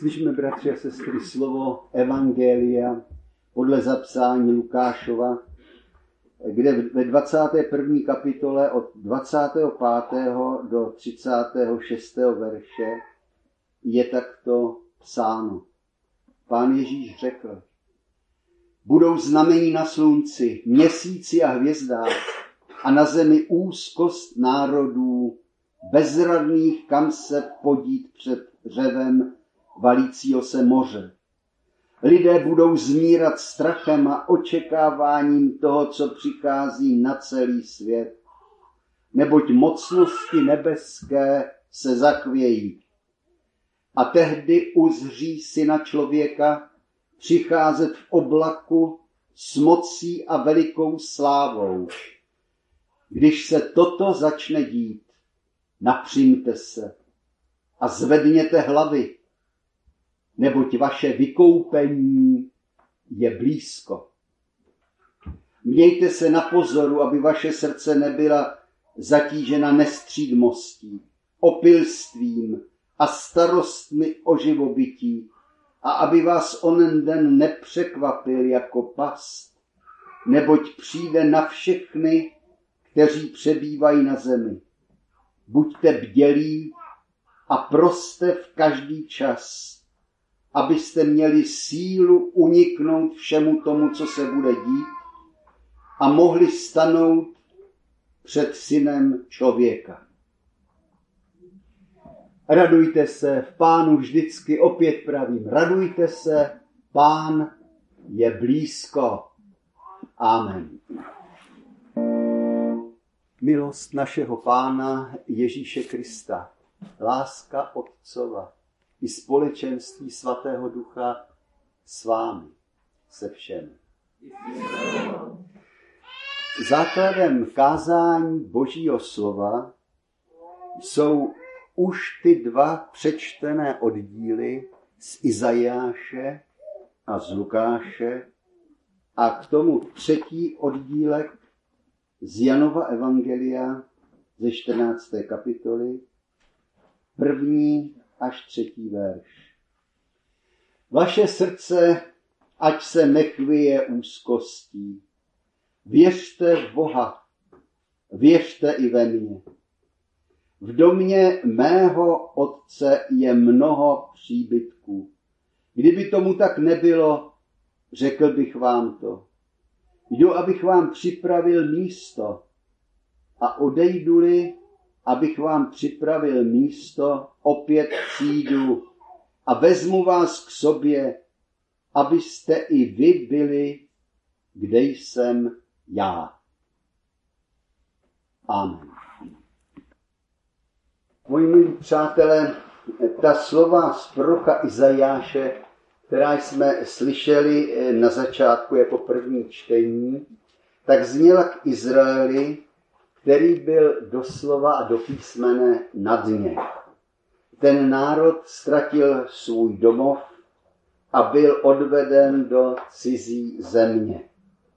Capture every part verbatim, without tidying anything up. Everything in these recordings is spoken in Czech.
Slyšíme, bratři a sestry, slovo Evangelia podle zapsání Lukášova, kde ve dvacáté první kapitole od dvacátého pátého do třicátého šestého verše je takto psáno. Pán Ježíš řekl: budou znamení na slunci, měsíci a hvězdách a na zemi úzkost národů, bezradných, kam se podít před řevem valícího se moře. Lidé budou zmírat strachem a očekáváním toho, co přichází na celý svět, neboť mocnosti nebeské se zachvějí. A tehdy uzří Syna člověka přicházet v oblaku s mocí a velikou slávou. Když se toto začne dít, napřimte se a zvedněte hlavy, neboť vaše vykoupení je blízko. Mějte se na pozoru, aby vaše srdce nebyla zatížena nestřídmostí, opilstvím a starostmi o živobytí, a aby vás onen den nepřekvapil jako past, neboť přijde na všechny, kteří přebývají na zemi. Buďte bdělí a proste v každý čas, abyste měli sílu uniknout všemu tomu, co se bude dít, a mohli stanout před Synem člověka. Radujte se v Pánu vždycky, opět pravím, radujte se, Pán je blízko. Amen. Milost našeho Pána Ježíše Krista, láska Otcova i společenství Svatého Ducha s vámi, se všemi. Základem kázání Božího slova jsou už ty dva přečtené oddíly z Izajáše a z Lukáše a k tomu třetí oddílek z Janova Evangelia ze čtrnácté kapitoly, první až třetí verš. Vaše srdce, ať se nechvěje úzkostí. Věřte v Boha, věřte i ve mně. V domě mého Otce je mnoho příbytků. Kdyby tomu tak nebylo, řekl bych vám to. Jdu, abych vám připravil místo, a odejdu-li, abych vám připravil místo, opět přijdu a vezmu vás k sobě, abyste i vy byli, kde jsem já. Amen. Moji milí přátelé, ta slova z proroka Izajáše, která jsme slyšeli na začátku jako první čtení, tak zněla k Izraeli, který byl doslova a do písmene na dně. Ten národ ztratil svůj domov a byl odveden do cizí země.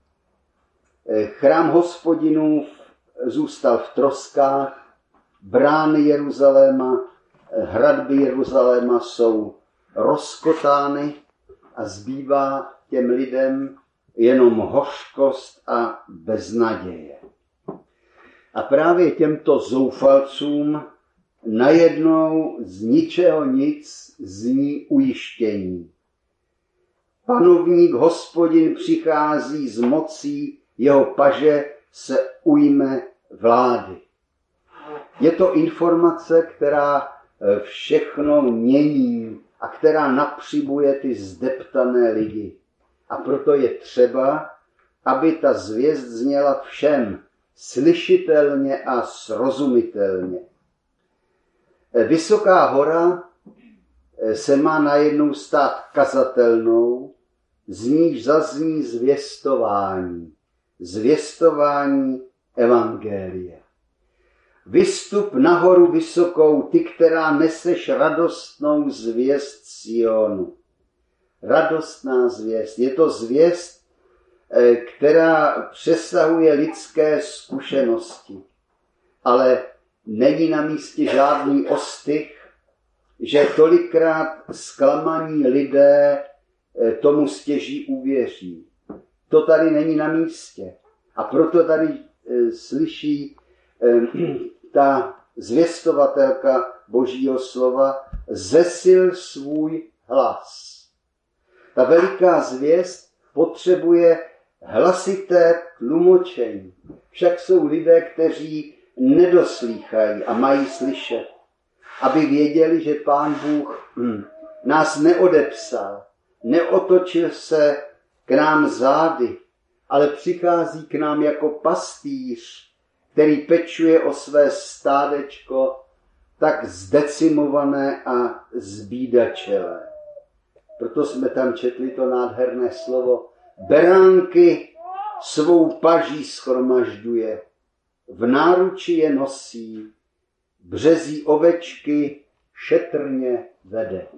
Chrám Hospodinův zůstal v troskách, brány Jeruzaléma, hradby Jeruzaléma jsou rozkotány a zbývá těm lidem jenom hořkost a beznaděje. A právě těmto zoufalcům najednou z ničeho nic zní ujištění. Panovník Hospodin přichází s mocí, jeho paže se ujme vlády. Je to informace, která všechno mění a která napřibuje ty zdeptané lidi. A proto je třeba, aby ta zvěst zněla všem slyšitelně a srozumitelně. Vysoká hora se má najednou stát kazatelnou, z níž zazní zvěstování. Zvěstování evangelia. Vystup nahoru vysokou, ty, která neseš radostnou zvěst Sionu. Radostná zvěst. Je to zvěst, která přesahuje lidské zkušenosti. Ale není na místě žádný ostych, že tolikrát zklamaní lidé tomu stěží uvěří. To tady není na místě. A proto tady e, slyší e, ta zvěstovatelka Božího slova, zesil svůj hlas. Ta veliká zvěst potřebuje hlasité tlumočení. Však jsou lidé, kteří nedoslýchají a mají slyšet, aby věděli, že Pán Bůh hm, nás neodepsal, neotočil se k nám zády, ale přichází k nám jako pastýř, který pečuje o své stádečko, tak zdecimované a zbídačelé. Proto jsme tam četli to nádherné slovo. Beránky svou paží shromažďuje, v náruči je nosí, březí ovečky šetrně vede.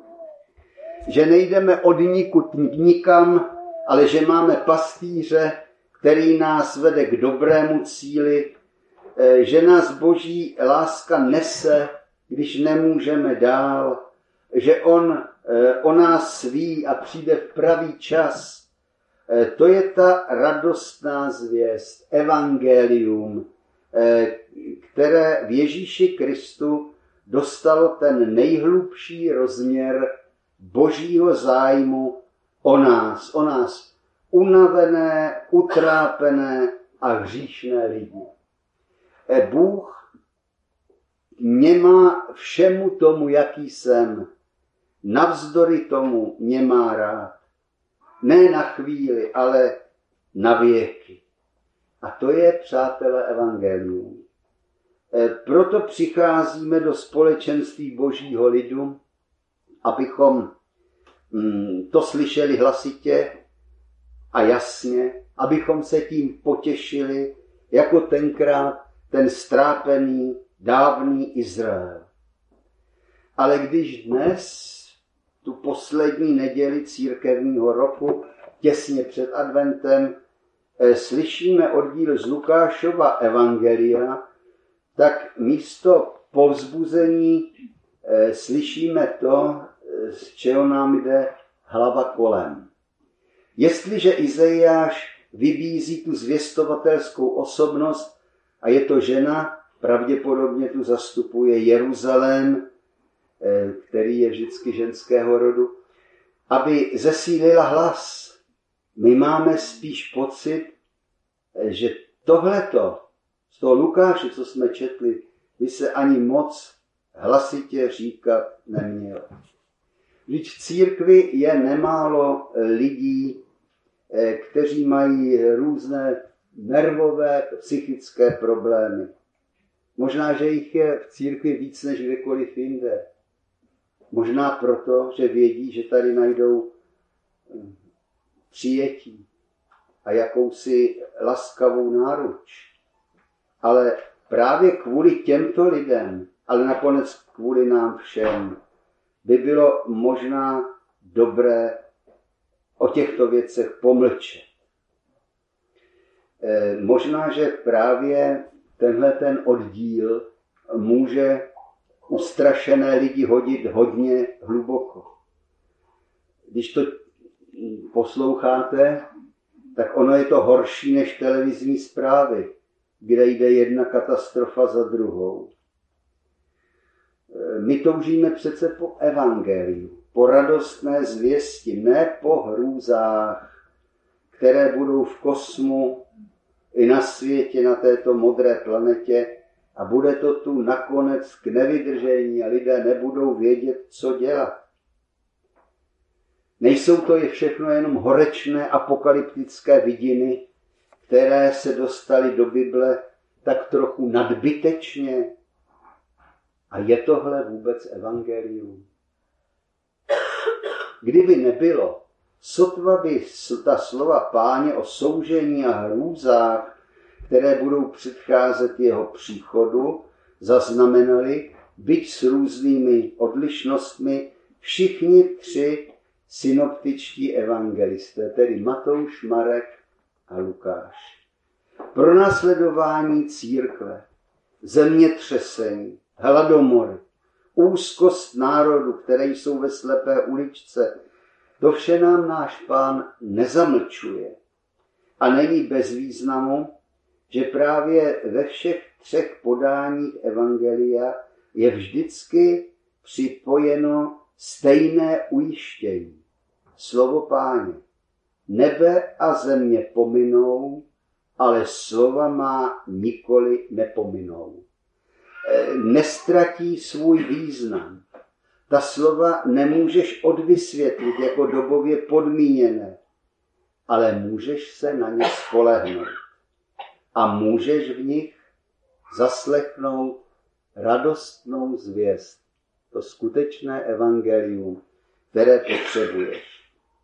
Že nejdeme od nikud nikam, ale že máme pastýře, který nás vede k dobrému cíli, že nás Boží láska nese, když nemůžeme dál, že on o nás ví a přijde v pravý čas. To je ta radostná zvěst, evangelium, které v Ježíši Kristu dostalo ten nejhlubší rozměr Božího zájmu o nás, o nás unavené, utrápené a hříšné lidi. Bůh mě má všemu tomu, jaký jsem. Navzdory tomu mě má rád. Ne na chvíli, ale na věky. A to je, přátelé, evangelium. Proto přicházíme do společenství Božího lidu, abychom to slyšeli hlasitě a jasně, abychom se tím potěšili, jako tenkrát ten strápený, dávný Izrael. Ale když dnes, tu poslední neděli církevního roku, těsně před adventem, slyšíme oddíl z Lukášova evangelia, tak místo povzbuzení slyšíme to, z čeho nám jde hlava kolem. Jestliže Izajáš vybízí tu zvěstovatelskou osobnost a je to žena, pravděpodobně tu zastupuje Jeruzalém, který je vždycky ženského rodu, aby zesílila hlas. My máme spíš pocit, že tohleto z toho Lukáše, co jsme četli, by se ani moc hlasitě říkat nemělo. Vždyť v církvi je nemálo lidí, kteří mají různé nervové, psychické problémy. Možná, že jich je v církvi víc než kdekoliv jinde. Možná proto, že vědí, že tady najdou přijetí a jakousi laskavou náruč. Ale právě kvůli těmto lidem, ale nakonec kvůli nám všem, by bylo možná dobré o těchto věcech pomlčet. E, možná, že právě tenhle ten oddíl může ustrašené lidi hodit hodně hluboko. Když to posloucháte, tak ono je to horší než televizní zprávy, kde jde jedna katastrofa za druhou. My toužíme přece po evangeliu, po radostné zvěsti, ne po hrůzách, které budou v kosmu i na světě, na této modré planetě, a bude to tu nakonec k nevydržení a lidé nebudou vědět, co dělat. Nejsou to je všechno jenom horečné apokalyptické vidiny, které se dostaly do Bible tak trochu nadbytečně. A je tohle vůbec evangelium? Kdyby nebylo, sotva by ta slova Páně o soužení a hrůzách, které budou předcházet jeho příchodu, zaznamenali, byť s různými odlišnostmi, všichni tři synoptičtí evangelisté, tedy Matouš, Marek a Lukáš. Pronásledování církve, zemětřesení, hladomory, úzkost národu, které jsou ve slepé uličce, to vše nám náš Pán nezamlčuje. A není bez významu, že právě ve všech třech podáních evangelia je vždycky připojeno stejné ujištění. Slovo Páně. Nebe a země pominou, ale slova má nikoli nepominou. Nestratí svůj význam. Ta slova nemůžeš odvysvětlit jako dobově podmíněné, ale můžeš se na ně spolehnout. A můžeš v nich zaslechnout radostnou zvěst. To skutečné evangelium, které potřebuješ.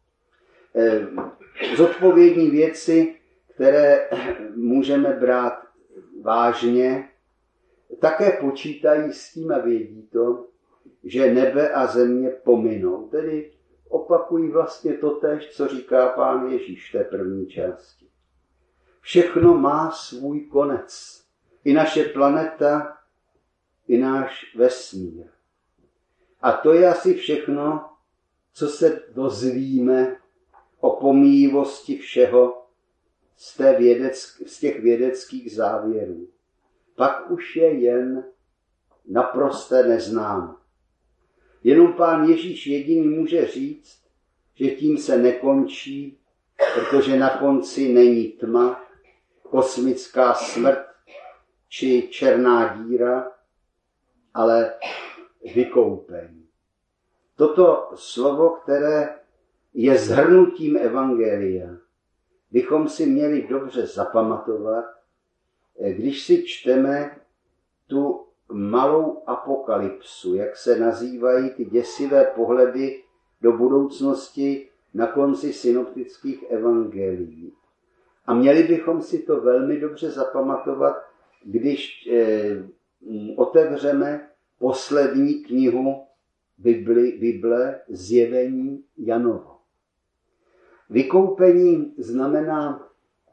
Zodpovědní věci, které můžeme brát vážně, také počítají s tím a vědí to, že nebe a země pominou. Tedy opakují vlastně totéž, co říká Pán Ježíš v té první části. Všechno má svůj konec. I naše planeta, i náš vesmír. A to je asi všechno, co se dozvíme o pomíjivosti všeho z, té vědeck, z těch vědeckých závěrů. Pak už je jen naprosté neznámo. Jenom Pán Ježíš jediný může říct, že tím se nekončí, protože na konci není tma, kosmická smrt či černá díra, ale vykoupení. Toto slovo, které je shrnutím evangelia, bychom si měli dobře zapamatovat, když si čteme tu malou apokalypsu, jak se nazývají ty děsivé pohledy do budoucnosti na konci synoptických evangelií. A měli bychom si to velmi dobře zapamatovat, když eh, otevřeme poslední knihu Bibli, Bible Zjevení Janovo. Vykoupení znamená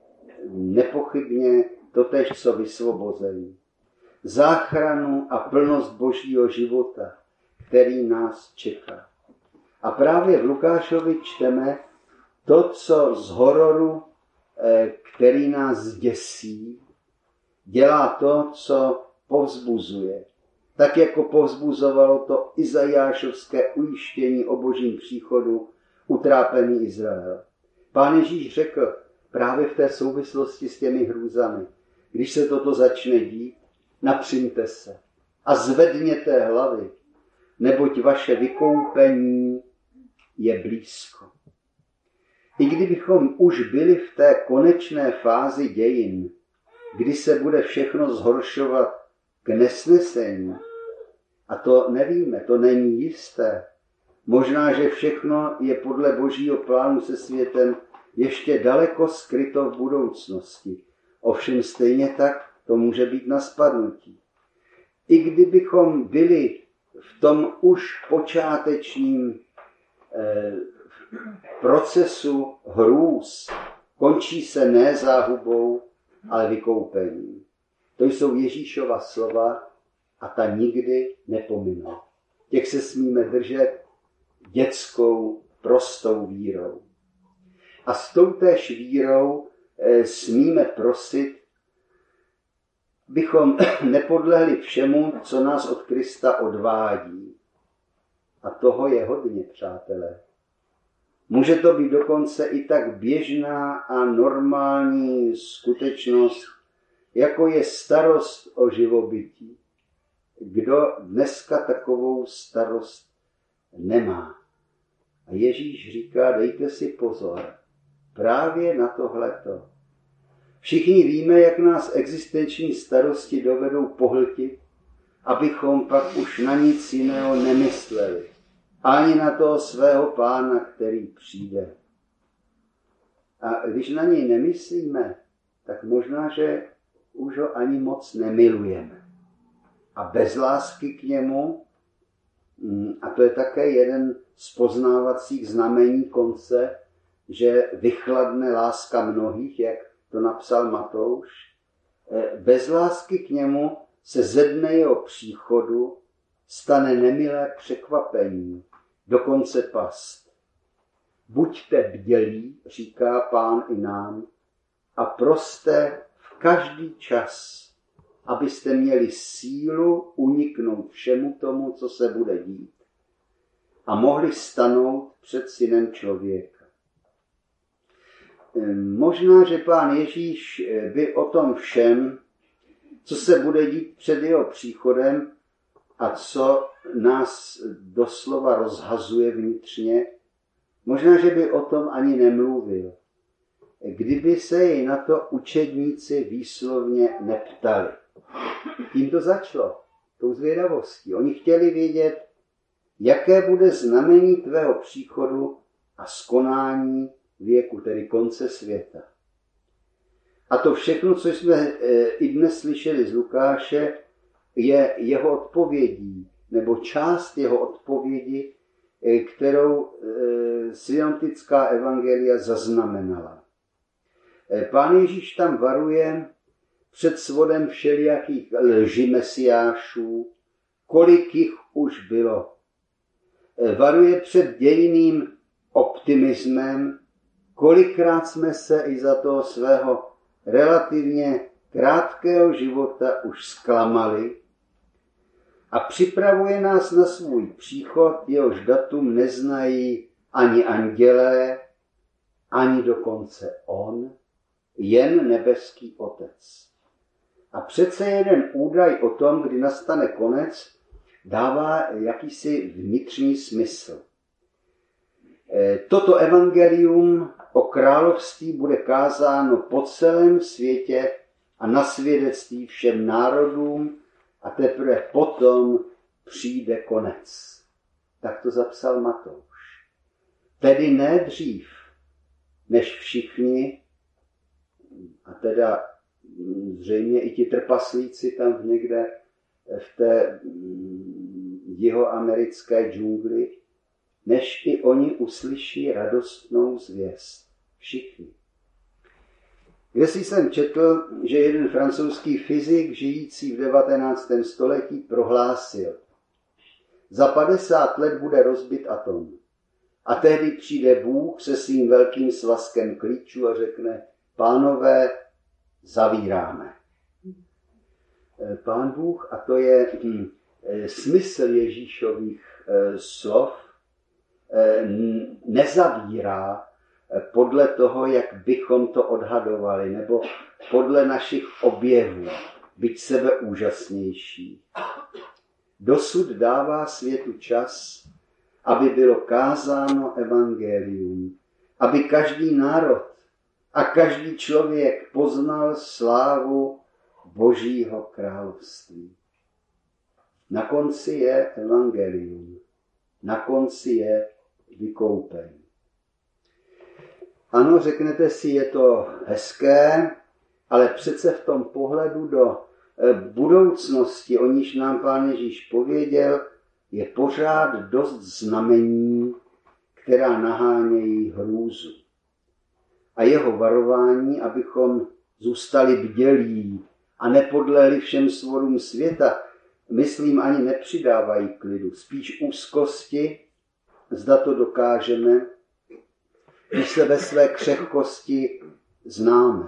nepochybně totéž, co vysvobození. Záchranu a plnost božího života, který nás čeká. A právě v Lukášovi čteme to, co z hororu, který nás děsí, dělá to, co povzbuzuje. Tak jako povzbuzovalo to Izajášovské ujištění o božím příchodu utrápený Izrael. Pán Ježíš řekl právě v té souvislosti s těmi hrůzami, když se toto začne dít, napřiňte se a zvedněte hlavy, neboť vaše vykoupení je blízko. I kdybychom už byli v té konečné fázi dějin, kdy se bude všechno zhoršovat k nesnesení, a to nevíme, to není jisté. Možná, že všechno je podle božího plánu se světem ještě daleko skryto v budoucnosti. Ovšem stejně tak to může být na spadnutí. I kdybychom byli v tom už počátečním eh, procesu hrůz, končí se ne záhubou, ale vykoupením. To jsou Ježíšova slova a ta nikdy nepominou. Těch se smíme držet dětskou, prostou vírou. A s toutéž vírou e, smíme prosit, bychom nepodlehli všemu, co nás od Krista odvádí. A toho je hodně, přátelé. Může to být dokonce i tak běžná a normální skutečnost, jako je starost o živobytí. Kdo dneska takovou starost nemá? A Ježíš říká, dejte si pozor, právě na tohleto. Všichni víme, jak nás existenční starosti dovedou pohltit, abychom pak už na nic jiného nemysleli. Ani na toho svého Pána, který přijde. A když na něj nemyslíme, tak možná, že už ho ani moc nemilujeme. A bez lásky k němu, a to je také jeden z poznávacích znamení konce, že vychladne láska mnohých, jak to napsal Matouš, bez lásky k němu se ze dne jeho příchodu stane nemilé překvapení, dokonce past. Buďte bdělí, říká Pán i nám, a proste v každý čas, abyste měli sílu uniknout všemu tomu, co se bude dít, a mohli stanout před Synem člověka. Možná, že Pán Ježíš by o tom všem, co se bude dít před jeho příchodem a co nás doslova rozhazuje vnitřně, možná, že by o tom ani nemluvil, kdyby se jej na to učedníci výslovně neptali. Tím to začalo, tou zvědavostí. Oni chtěli vědět, jaké bude znamení tvého příchodu a skonání věku, tedy konce světa. A to všechno, co jsme i dnes slyšeli z Lukáše, je jeho odpovědí, nebo část jeho odpovědi, kterou synoptická evangelia zaznamenala. Pán Ježíš tam varuje před svodem všelijakých lži mesiášů, kolik jich už bylo. Varuje před dějným optimismem, kolikrát jsme se i za toho svého relativně krátkého života už zklamali, a připravuje nás na svůj příchod, jehož datum neznají ani andělé, ani dokonce on, jen nebeský Otec. A přece jeden údaj o tom, kdy nastane konec, dává jakýsi vnitřní smysl. Toto evangelium o království bude kázáno po celém světě a na svědectví všem národům, a teprve potom přijde konec. Tak to zapsal Matouš. Tedy ne dřív, než všichni, a teda zřejmě i ti trpaslíci tam někde v té jihoamerické džungli, než i oni uslyší radostnou zvěst. Všichni. Kdysi jsem četl, že jeden francouzský fyzik žijící v devatenáctém století prohlásil: za padesát let bude rozbit atom. A tehdy přijde Bůh se svým velkým svazkem klíčů a řekne: pánové, zavíráme. Pán Bůh, a to je hm, smysl Ježíšových eh, slov, eh, nezavírá podle toho, jak bychom to odhadovali, nebo podle našich objevů, byť sebe úžasnější. Dosud dává světu čas, aby bylo kázáno evangelium, aby každý národ a každý člověk poznal slávu Božího království. Na konci je evangelium, na konci je vykoupení. Ano, řeknete si, je to hezké, ale přece v tom pohledu do budoucnosti, o níž nám Pán Ježíš pověděl, je pořád dost znamení, která nahánějí hrůzu. A jeho varování, abychom zůstali bdělí a nepodlehli všem svodům světa, myslím, ani nepřidávají klidu, spíš úzkosti, zda to dokážeme, když se ve své křehkosti známe.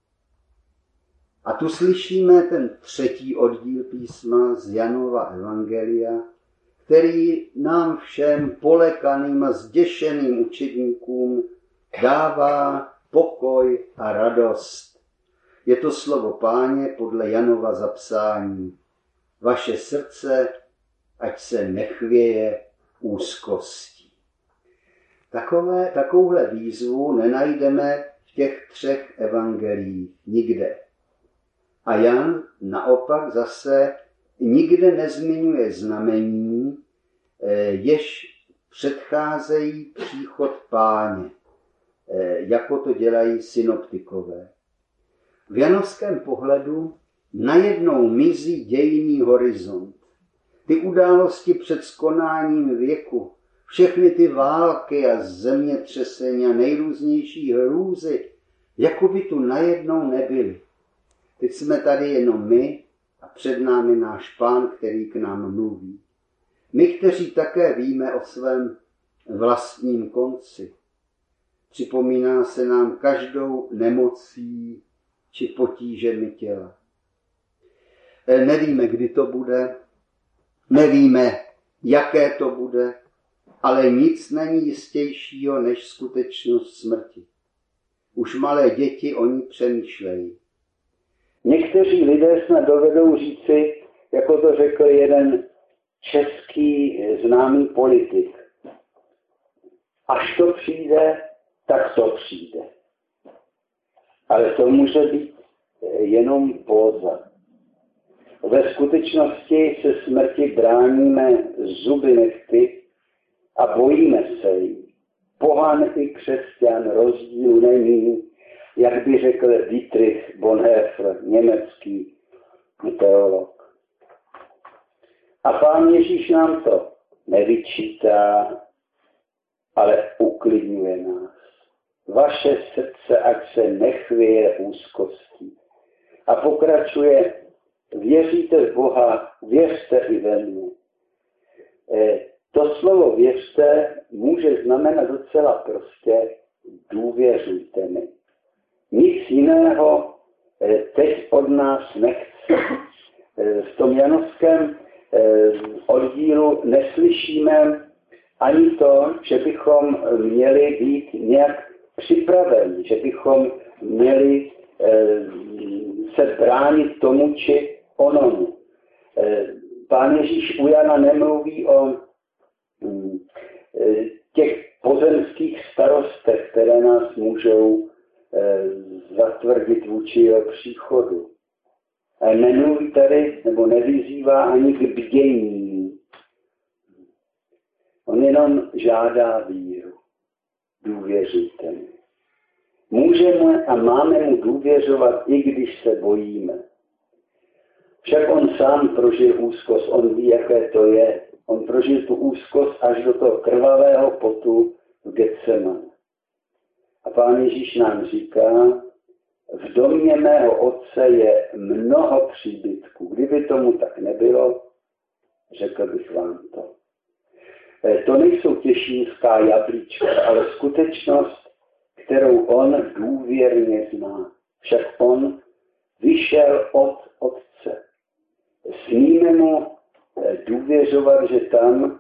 A tu slyšíme ten třetí oddíl písma z Janova evangelia, který nám všem polekaným a zděšeným učedníkům dává pokoj a radost. Je to slovo Páně podle Janova zapsání. Vaše srdce, ať se nechvěje úzkostí. Takové, takovouhle výzvu nenajdeme v těch třech evangeliích nikde. A Jan naopak zase nikde nezmiňuje znamení, jež předcházejí příchod Páně, jako to dělají synoptikové. V janovském pohledu najednou mizí dějinný horizont. Ty události před skonáním věku, všechny ty války a zemětřesení a nejrůznější hrůzy, jako by tu najednou nebyly. Teď jsme tady jenom my a před námi náš Pán, který k nám mluví. My, kteří také víme o svém vlastním konci, připomíná se nám každou nemocí či potížemi těla. Nevíme, kdy to bude, nevíme, jaké to bude, ale nic není jistějšího než skutečnost smrti. Už malé děti o ní přemýšlejí. Někteří lidé snad dovedou říci, jako to řekl jeden český známý politik. Až to přijde, tak to přijde. Ale to může být jenom póza. Ve skutečnosti se smrti bráníme zuby nehty a bojíme se jí. Pohan i křesťan rozdílu není, jak by řekl Dietrich Bonhoeffer, německý teolog. A Pán Ježíš nám to nevyčítá, ale uklidňuje nás. Vaše srdce ať se nechvěje úzkostí. A pokračuje, věříte v Boha, věřte i ve mě. To slovo věřte může znamenat docela prostě důvěřujte mi. Nic jiného teď od nás nechce. V tom janovském oddílu neslyšíme ani to, že bychom měli být nějak připraveni, že bychom měli se bránit tomu či onomu. Pán Ježíš u Jana nemluví o těch pozemských starostech, které nás můžou zatvrdit vůči jeho příchodu. A nemluví tady, nebo nevyzývá ani k bdění. On jenom žádá víru. Důvěřujte mi. Můžeme a máme mu důvěřovat, i když se bojíme. Však on sám prožil úzkost, on ví, jaké to je. On prožil tu úzkost až do toho krvavého potu v Getsemane. A Pán Ježíš nám říká, v domě mého otce je mnoho příbytků. Kdyby tomu tak nebylo, řekl bych vám to. To nejsou těšínská jablíčka, ale skutečnost, kterou on důvěrně zná. Však on vyšel od otce. Smíme mu důvěřovat, že tam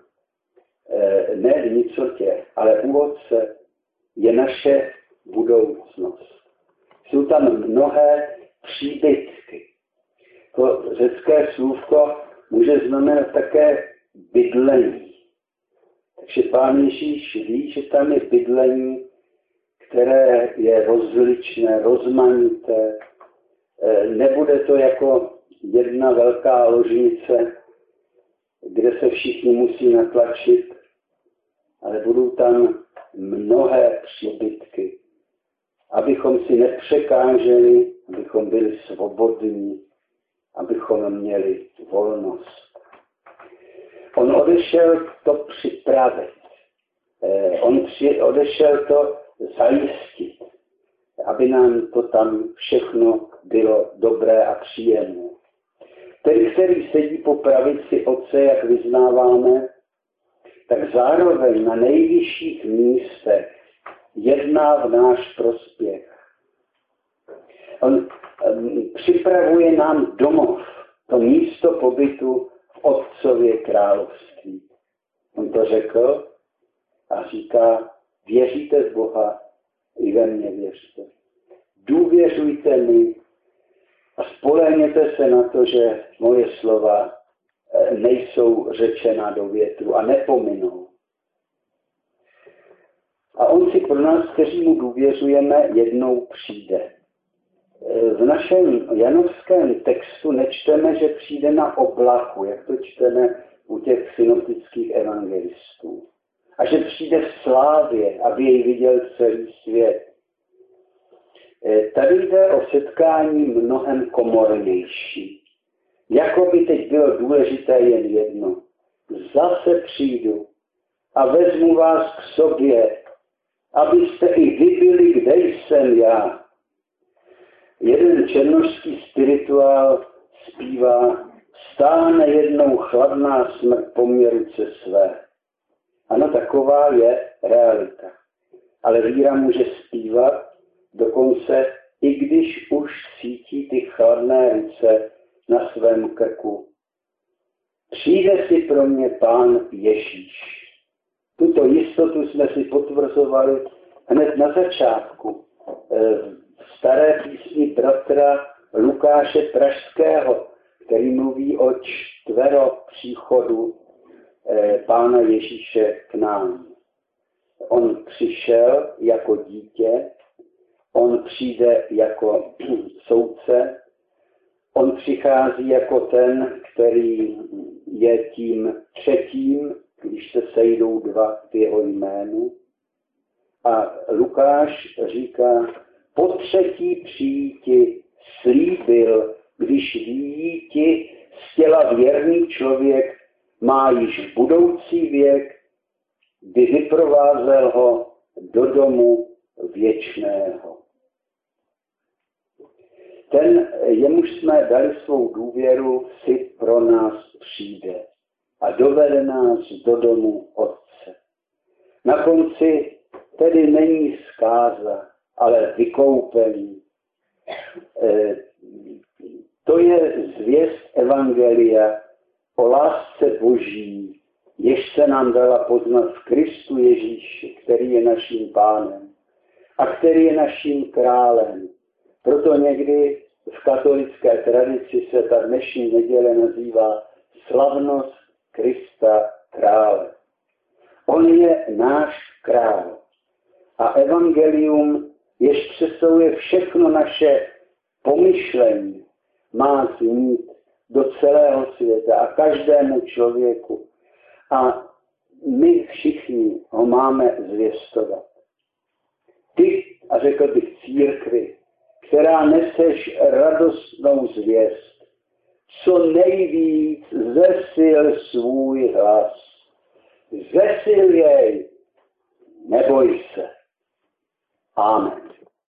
ne v nicotě, ale u otce je naše budoucnost. Jsou tam mnohé příbytky. To řecké slůvko může znamenat také bydlení. Takže Pán Ježíš ví, že tam je bydlení, které je rozličné, rozmanité. Nebude to jako jedna velká ložnice, kde se všichni musí natlačit, ale budou tam mnohé příbytky, abychom si nepřekáželi, abychom byli svobodní, abychom měli volnost. On odešel to připravit. On odešel to zajistit, aby nám to tam všechno bylo dobré a příjemné. Ten, který sedí po pravici Otce, jak vyznáváme, tak zároveň na nejvyšších místech jedná v náš prospěch. On um, připravuje nám domov, to místo pobytu v Otcově království. On to řekl a říká, věříte v Boha, i ve mně věřte. Důvěřujte mi a spolehněte se na to, že moje slova nejsou řečena do větru a nepominou. A on si pro nás, kteří mu důvěřujeme, jednou přijde. V našem janovském textu nečteme, že přijde na oblaku, jak to čteme u těch synoptických evangelistů. A že přijde v slávě, aby jej viděl celý svět. Tady jde o setkání mnohem komornější. Jako by teď bylo důležité jen jedno. Zase přijdu a vezmu vás k sobě, abyste i vy byli, kde jsem já. Jeden černošský spirituál zpívá stáne jednou chladná smrt poměruce své. Ano, taková je realita. Ale víra může zpívat, dokonce i když už cítí ty chladné ruce na svém krku. Přijde si pro mě Pán Ježíš. Tuto jistotu jsme si potvrzovali hned na začátku v staré písni bratra Lukáše Pražského, který mluví o čtvero příchodu Pána Ježíše k nám. On přišel jako dítě, on přijde jako soudce, on přichází jako ten, který je tím třetím, když se sejdou dva v jeho jménu. A Lukáš říká, po třetí přijíti slíbil, když vyjíti z těla věrný člověk má již budoucí věk, kdy vyprovázel ho do domu věčného. Ten, jemuž jsme dali svou důvěru, si pro nás přijde a dovede nás do domu Otce. Na konci tedy není zkáza, ale vykoupení. E, to je zvěst evangelia o lásce Boží, jež se nám dala poznat v Kristu Ježíši, který je naším Pánem a který je naším králem. Proto někdy v katolické tradici se ta dnešní neděle nazývá slavnost Krista krále. On je náš král. A evangelium, jež přesahuje všechno naše pomyšlení, má znít do celého světa a každému člověku. A my všichni ho máme zvěstovat. Ty, a řekl bych církvi, která neseš radostnou zvěst, co nejvíc zesil svůj hlas. Zesil jej, neboj se. Amen.